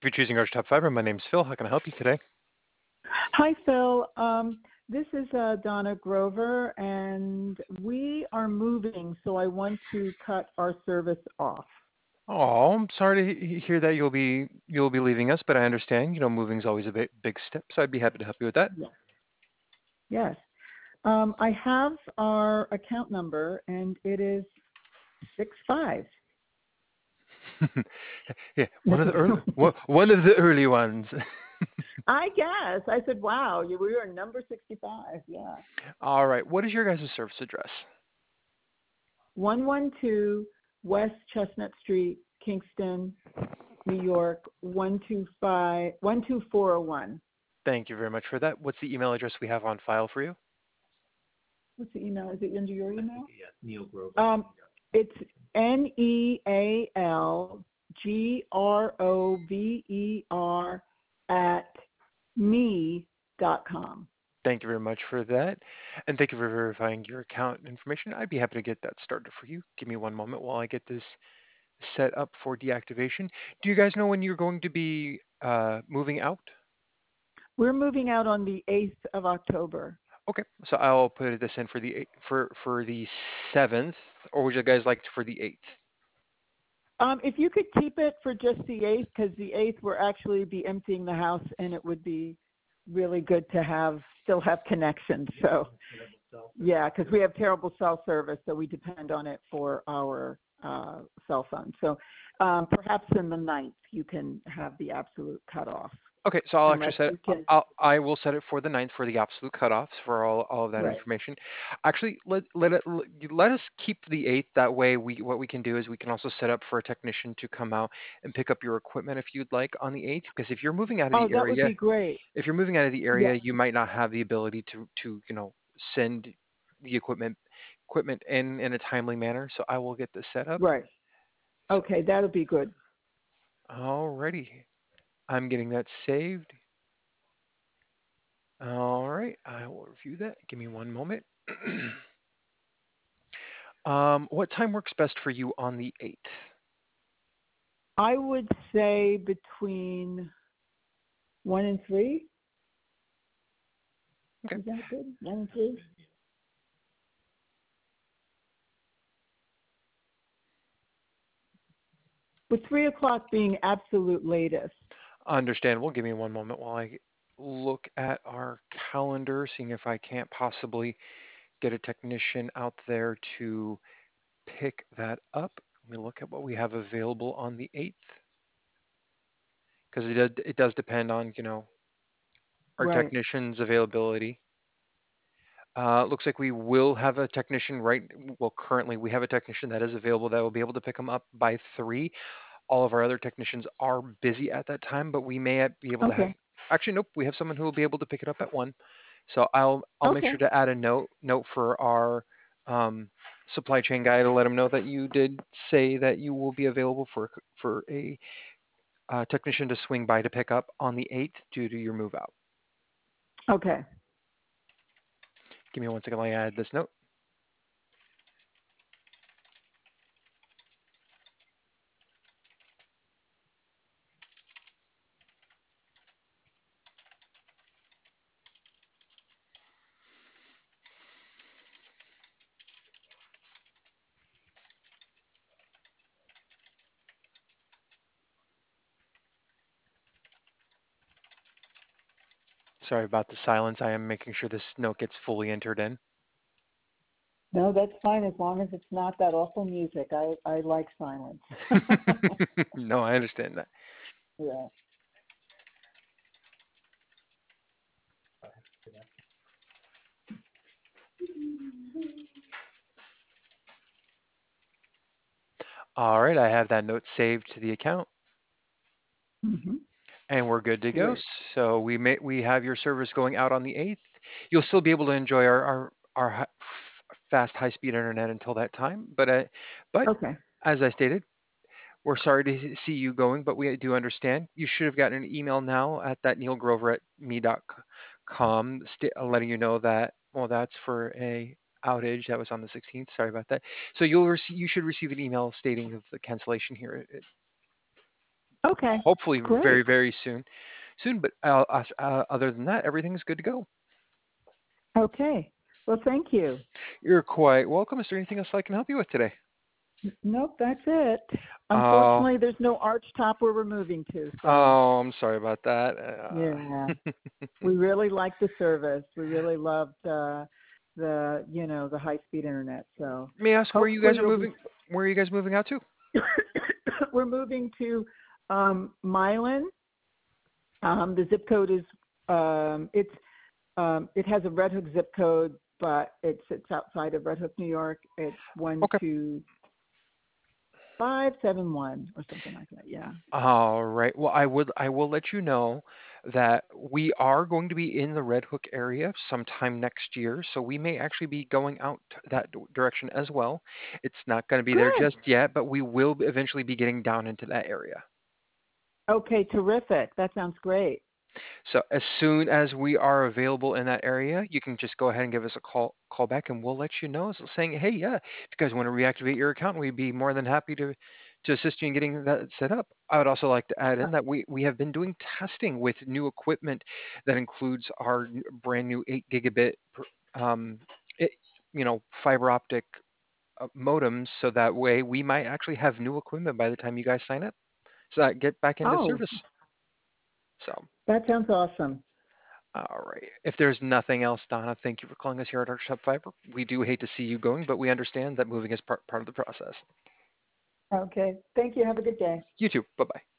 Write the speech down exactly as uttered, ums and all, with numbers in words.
If you're choosing Arch Top Fiber, my name's Phil. How can I help you today? Hi, Phil. Um, this is uh, Donna Grover, and we are moving, so I want to cut our service off. Oh, I'm sorry to he- hear that you'll be you'll be leaving us, but I understand. You know, moving's always a big big step, so I'd be happy to help you with that. Yes. Yes. Um, I have our account number, and it is six five. Yeah, one of the early one, one of the early ones. I guess. I said, wow, you- we are number sixty-five. Yeah. All right. What is your guys' service address? one one two West Chestnut Street, Kingston, New York, one two five one two four zero one. Thank you very much for that. What's the email address we have on file for you? What's the email? Is it under your email? Yeah, Neil Grover. Um, it's N E A L G R O V E R at me dot com. Thank you very much for that, and thank you for verifying your account information. I'd be happy to get that started for you. Give me one moment while I get this set up for deactivation. Do you guys know when you're going to be uh, moving out? We're moving out on the eighth of October. Okay, so I'll put this in for the eight, for for the seventh, or would you guys like for the eighth? Um, if you could keep it for just the eighth, because the eighth we're actually be emptying the house, and it would be really good to have still have connections. So, yeah, because we have terrible cell service, so we depend on it for our uh, cell phone. So, um, perhaps in the ninth you can have the absolute cutoff, Okay, so I'll actually unless set it. you can. I'll, I will set it for the ninth for the absolute cutoffs for all, all of that Right. information. Actually, let let it let us keep the eighth. That way, we what we can do is we can also set up for a technician to come out and pick up your equipment if you'd like on the eighth. Because if you're moving out of Oh, the that would area, be great. if you're moving out of the area, Yes. you might not have the ability to to you know send the equipment equipment in in a timely manner. So I will get this set up. Right. So Okay, that'll be good. alrighty, I'm getting that saved. All right, I will review that. Give me one moment. um, what time works best for you on the eighth? I would say between one and three. Okay. Is that good? One and three. With three o'clock being absolute latest. Understandable. Give me one moment while I look at our calendar, seeing if I can't possibly get a technician out there to pick that up. Let me look at what we have available on the eighth, because it does, it does depend on, you know, our Right. technician's availability. Uh, looks like we will have a technician right. Well, currently we have a technician that is available that will be able to pick them up by three. All of our other technicians are busy at that time, but we may be able to have. Okay. Actually, nope. We have someone who will be able to pick it up at one. So I'll I'll make Okay. sure to add a note note for our um, supply chain guy to let him know that you did say that you will be available for for a uh, technician to swing by to pick up on the eighth due to your move out. Okay. Give me one second while I add this note. Sorry about the silence. I am making sure this note gets fully entered in. No, that's fine as long as it's not that awful music. I, I like silence. No, I understand that. Yeah. All right, I have that note saved to the account, Mm-hmm. and we're good to go. Great. So we may we have your service going out on the eighth. You'll still be able to enjoy our our, our hi- f- fast high speed internet until that time. But uh, but Okay. as I stated, we're sorry to see you going, but we do understand. You should have gotten an email now at that Neil Grover at me dot com st- letting you know that, well, that's for a outage that was on the sixteenth. Sorry about that. So you'll rec- you should receive an email stating of the cancellation here. It, Okay, hopefully very, great. very soon. Soon, but uh, us- uh, other than that, everything's good to go. Okay. Well, thank you. You're quite welcome. Is there anything else I can help you with today? Nope, that's it. Oh, Unfortunately, there's no arch top where we're moving to, so oh, I'm sorry about that. yeah. Uh, We really like the service. We really loved uh, the, you know, the high-speed internet. So may I ask where you hopefully guys are you'll be. moving? Where are you guys moving out to? We're moving to um, Milan. Um, the zip code is um, it's um, it has a Red Hook zip code, but it sits outside of Red Hook, New York. It's one Okay. two five seven one or something like that. Yeah. All right. Well, I would I will let you know that we are going to be in the Red Hook area sometime next year, so we may actually be going out that d- direction as well. It's not going to be there Good. just yet, but we will eventually be getting down into that area. Okay. Terrific. That sounds great. So as soon as we are available in that area, you can just go ahead and give us a call call back, and we'll let you know. So saying, hey, yeah, if you guys want to reactivate your account, we'd be more than happy to to assist you in getting that set up. I would also like to add Uh, in that we we have been doing testing with new equipment that includes our n- brand new eight gigabit, per- um, it, you know, fiber optic uh, modems, so that way we might actually have new equipment by the time you guys sign up, so that get back into oh, service. So. that sounds awesome. All right. If there's nothing else, Donna, thank you for calling us here at Architect Fiber. We do hate to see you going, but we understand that moving is part, part of the process. Okay. Thank you. Have a good day. You too. Bye bye.